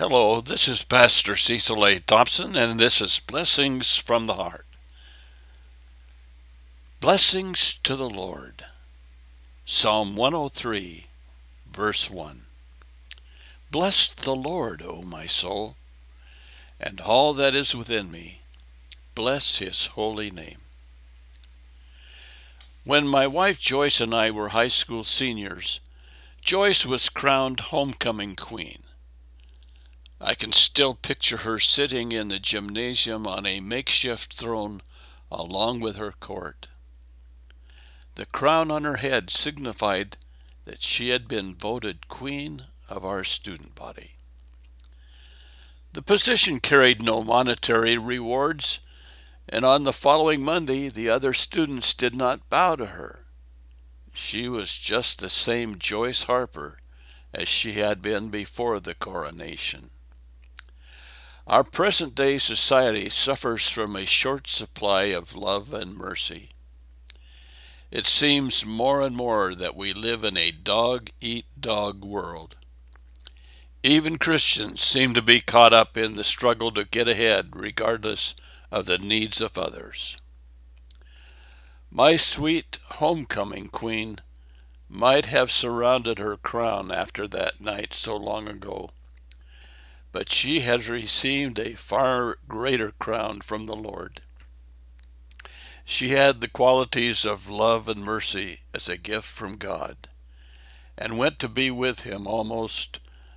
Hello, this is Pastor Cecil A. Thompson, and this is Blessings from the Heart. Blessings to the Lord. Psalm 103, verse 1. Bless the Lord, O my soul, and all that is within me. Bless his holy name. When my wife Joyce and I were high school seniors, Joyce was crowned homecoming queen. I can still picture her sitting in the gymnasium on a makeshift throne along with her court. The crown on her head signified that she had been voted queen of our student body. The position carried no monetary rewards, and on the following Monday the other students did not bow to her. She was just the same Joyce Harper as she had been before the coronation. Our present-day society suffers from a short supply of love and mercy. It seems more and more that we live in a dog-eat-dog world. Even Christians seem to be caught up in the struggle to get ahead regardless of the needs of others. My sweet homecoming queen might have surrounded her crown after that night so long ago, but she has received a far greater crown from the Lord. She had the qualities of love and mercy as a gift from God, and went to be with him almost,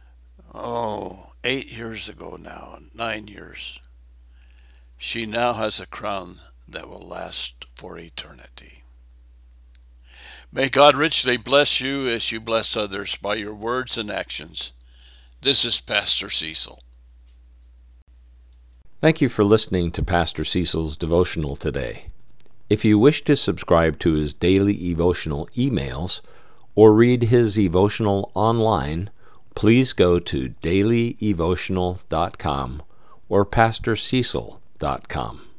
8 years ago now, 9 years. She now has a crown that will last for eternity. May God richly bless you as you bless others by your words and actions. This is Pastor Cecil. Thank you for listening to Pastor Cecil's devotional today. If you wish to subscribe to his daily devotional emails or read his devotional online, please go to dailydevotional.com or pastorcecil.com.